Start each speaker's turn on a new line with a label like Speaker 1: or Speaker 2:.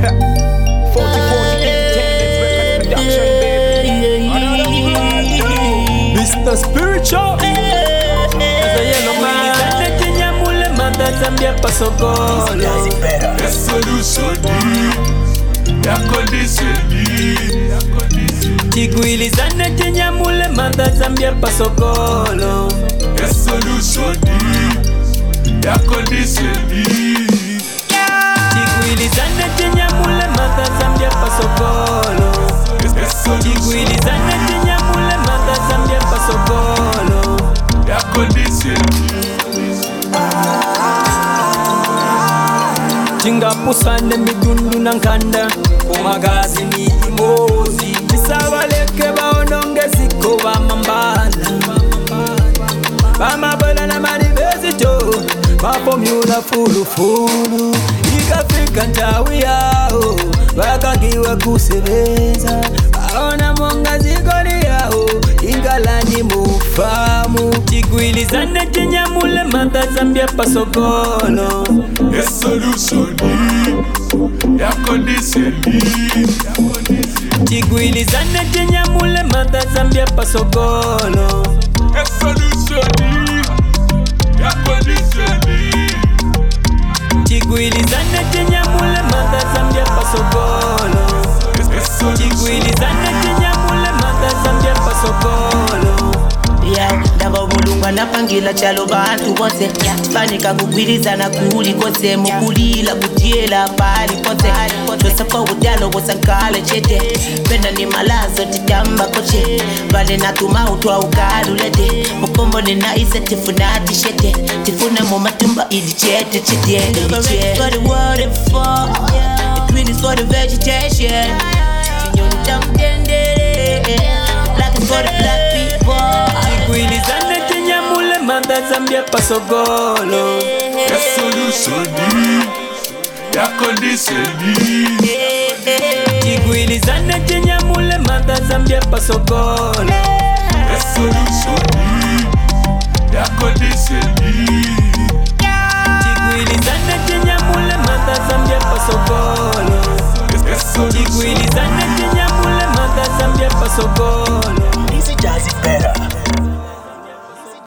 Speaker 1: Entertainment Production, baby. Mr. Spiritual. Zambia pasogolo Tigwilizane tinyamule manda Zambia pasogolo Tigwilizane tinyamule manda Zambia pasogolo Tigwilizane tinyamule manda Zambia pasogolo Chingapusane mitundu na nkanda Kumagazi ni imozi Misabaleke baononge ziko bamambala Bamabala na manifesito Bafomula fulu Ikafika ntawi yao Bakagiwa kusebeza Baona monga zikoni yao Ingalani mufamu Tigwilizane tinyamule manda Zambia pasogolo Tigwilizane tinyamule manda Zambia pasogolo Tigwilizane tinyamule manda Zambia pasogolo Tigwilizane tinyamule manda Zambia pasogolo
Speaker 2: Ndaba mulungu anapangila chalo bantu kose Fanika kugwirizana kuli kose Mukulila kutiela pali kose Tosafa udalo wosankale chete Penda ni malazo titamba koche Vale natuma utwa ukaru lede Mukombo ni naise tifuna tishete Tifuna mumatumba idi chete chete For the world and for The green is for the vegetation Chinyoni tamtendere Black is for the black people
Speaker 1: Tigwilizane tinyamule manda Zambia pasogolo Tigwilizane tinyamule manda Zambia pasogolo